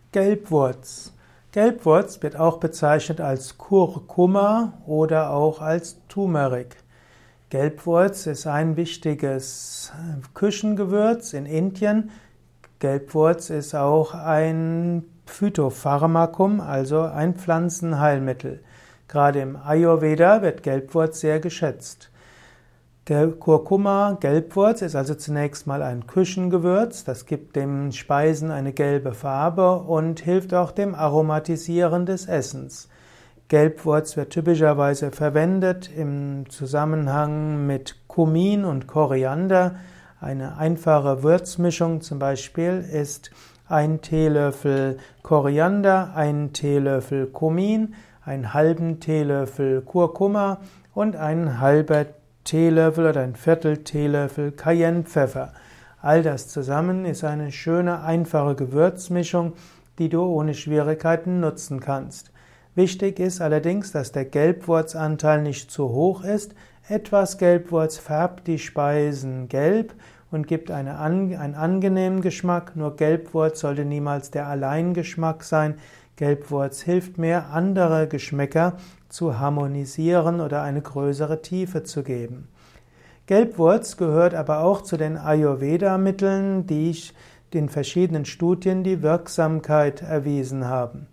Gelbwurz. Gelbwurz wird auch bezeichnet als Kurkuma oder auch als Turmeric. Gelbwurz ist ein wichtiges Küchengewürz in Indien. Gelbwurz ist auch ein Phytopharmakum, also ein Pflanzenheilmittel. Gerade im Ayurveda wird Gelbwurz sehr geschätzt. Kurkuma, Gelbwurz, ist also zunächst mal ein Küchengewürz. Das gibt den Speisen eine gelbe Farbe und hilft auch dem Aromatisieren des Essens. Gelbwurz wird typischerweise verwendet im Zusammenhang mit Kumin und Koriander. Eine einfache Würzmischung zum Beispiel ist 1 Teelöffel Koriander, 1 Teelöffel Kumin, einen halben Teelöffel Kurkuma und einen halben Teelöffel oder ein Viertel Teelöffel Cayennepfeffer. All das zusammen ist eine schöne, einfache Gewürzmischung, die du ohne Schwierigkeiten nutzen kannst. Wichtig ist allerdings, dass der Gelbwurzanteil nicht zu hoch ist. Etwas Gelbwurz färbt die Speisen gelb und gibt einen angenehmen Geschmack. Nur Gelbwurz sollte niemals der Alleingeschmack sein. Gelbwurz hilft mehr, andere Geschmäcker zu harmonisieren oder eine größere Tiefe zu geben. Gelbwurz gehört aber auch zu den Ayurveda-Mitteln, die in verschiedenen Studien die Wirksamkeit erwiesen haben.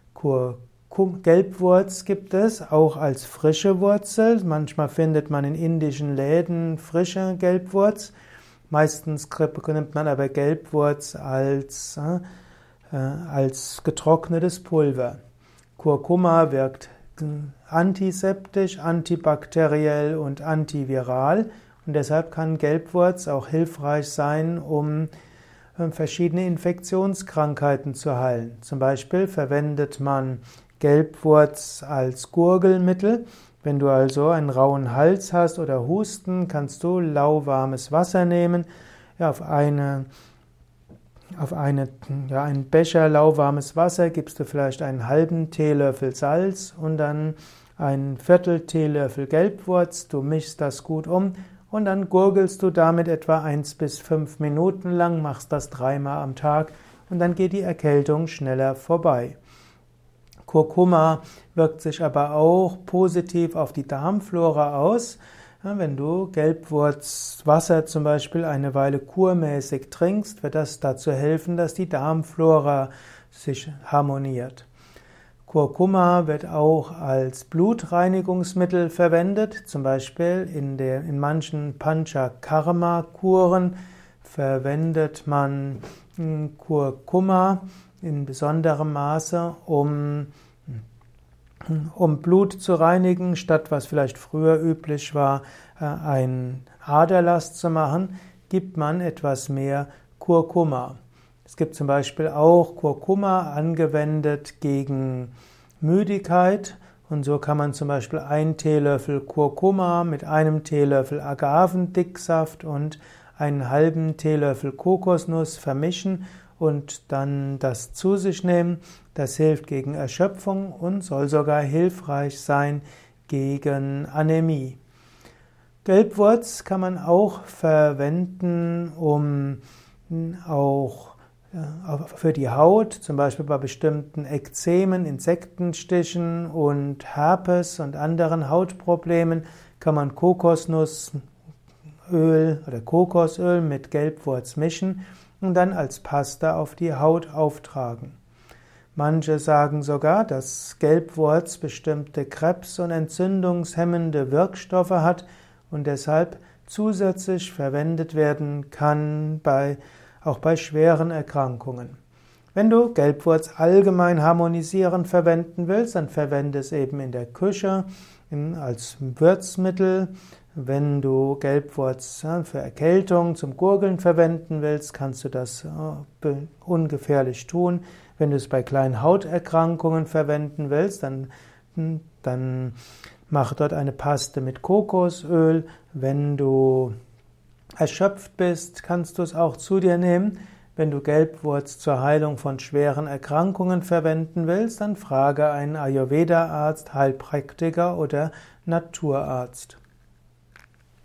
Gelbwurz gibt es auch als frische Wurzel. Manchmal findet man in indischen Läden frische Gelbwurz. Meistens nimmt man aber Gelbwurz als getrocknetes Pulver. Kurkuma wirkt antiseptisch, antibakteriell und antiviral und deshalb kann Gelbwurz auch hilfreich sein, um verschiedene Infektionskrankheiten zu heilen. Zum Beispiel verwendet man Gelbwurz als Gurgelmittel. Wenn du also einen rauen Hals hast oder Husten, kannst du lauwarmes Wasser nehmen. Auf einen Becher lauwarmes Wasser gibst du vielleicht einen halben Teelöffel Salz und dann ein Viertel Teelöffel Gelbwurz. Du mischst das gut um und dann gurgelst du damit etwa 1 bis 5 Minuten lang, machst das 3-mal am Tag und dann geht die Erkältung schneller vorbei. Kurkuma wirkt sich aber auch positiv auf die Darmflora aus. Wenn du Gelbwurzwasser zum Beispiel eine Weile kurmäßig trinkst, wird das dazu helfen, dass die Darmflora sich harmoniert. Kurkuma wird auch als Blutreinigungsmittel verwendet, zum Beispiel in manchen Panchakarma-Kuren verwendet man Kurkuma in besonderem Maße, um Blut zu reinigen, statt was vielleicht früher üblich war, ein Aderlass zu machen, gibt man etwas mehr Kurkuma. Es gibt zum Beispiel auch Kurkuma angewendet gegen Müdigkeit und so kann man zum Beispiel 1 Teelöffel Kurkuma mit 1 Teelöffel Agavendicksaft und einen halben Teelöffel Kokosnuss vermischen und dann das zu sich nehmen. Das hilft gegen Erschöpfung und soll sogar hilfreich sein gegen Anämie. Gelbwurz kann man auch verwenden, um auch für die Haut, zum Beispiel bei bestimmten Ekzemen, Insektenstichen und Herpes und anderen Hautproblemen, kann man Kokosnussöl oder Kokosöl mit Gelbwurz mischen und dann als Pasta auf die Haut auftragen. Manche sagen sogar, dass Gelbwurz bestimmte Krebs- und entzündungshemmende Wirkstoffe hat und deshalb zusätzlich verwendet werden kann, auch bei schweren Erkrankungen. Wenn du Gelbwurz allgemein harmonisierend verwenden willst, dann verwende es eben in der Küche als Würzmittel. Wenn du Gelbwurz für Erkältung zum Gurgeln verwenden willst, kannst du das ungefährlich tun. Wenn du es bei kleinen Hauterkrankungen verwenden willst, dann mach dort eine Paste mit Kokosöl. Wenn du erschöpft bist, kannst du es auch zu dir nehmen. Wenn du Gelbwurz zur Heilung von schweren Erkrankungen verwenden willst, dann frage einen Ayurveda-Arzt, Heilpraktiker oder Naturarzt.